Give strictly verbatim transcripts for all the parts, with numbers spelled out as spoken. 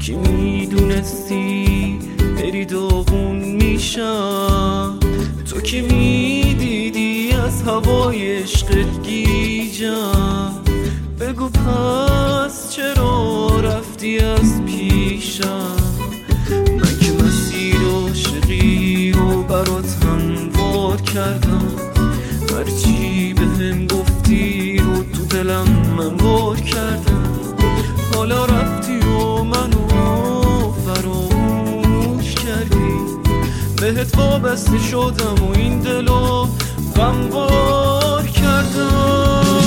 که میدونستی بری داغون میشم، تو که میدیدی از هوای عشقت گیجم. بگو پس چرا رفتی از پیشم؟ من که مسیر عاشقی رو برات هموار کردم، هرچی بهم گفتی رو تو دلم من بار کردم. حالا رفتی و منو فراموش کردی، بهت وابسته شدم و این دلو غموار کردم.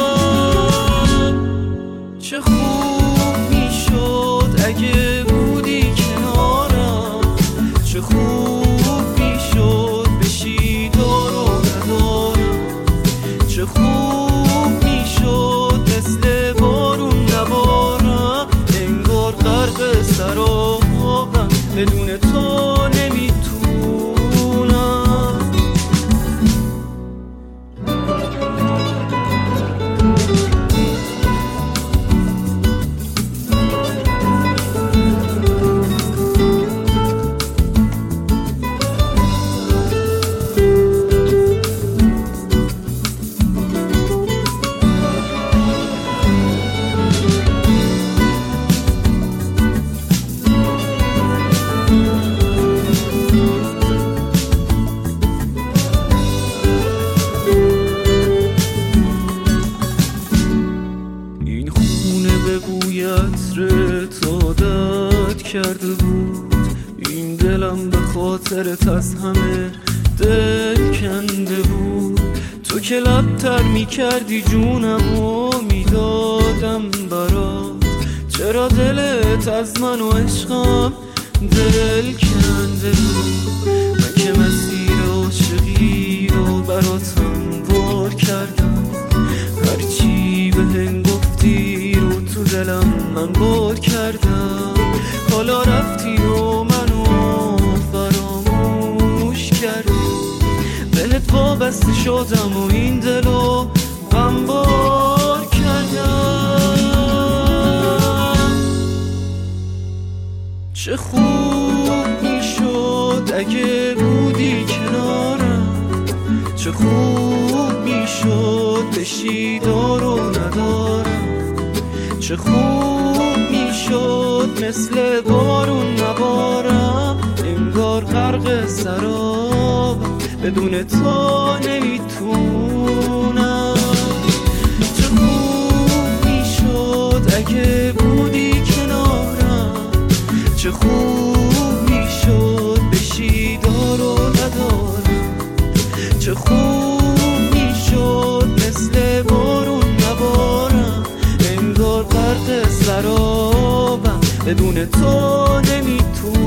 چه خوب میشد اگه بودی کنارم، چه خوب میشد بشی دار و ندارم، چه خوب میشد مثل بارون نبارم. انگار غرق سرابم، بدون تو نمیتونم. عطرت عادت کرده بود، این دلم به خاطرت از همه دل کنده بود. تو که لبتر میکردی جونم و میدادم برات، چرا دلت از من و عشقم دل کنده بود؟ من که مسیر عاشقی رو برات هموار کردم، هرچی بهم گفتی رو تو دلم من بار کردم. حالا رفتی و منو فراموش کردی، بهت وابسته شدم و این دلو غمبار کردم. چه خوب میشد اگه بودی کنارم، چه خوب میشد بشی دار و ندارم، چه خوب میشد مثل بارون نبارم. انگار غرق سرابم، بدون تو نمیتونم. چه خوب میشد اگه بودی کنارم، چه خوب میشد بشی دار و ندارم، چه خوب میشد مثل بارون نبارم. انگار غرق سرابم، بدون تو نمیتونم.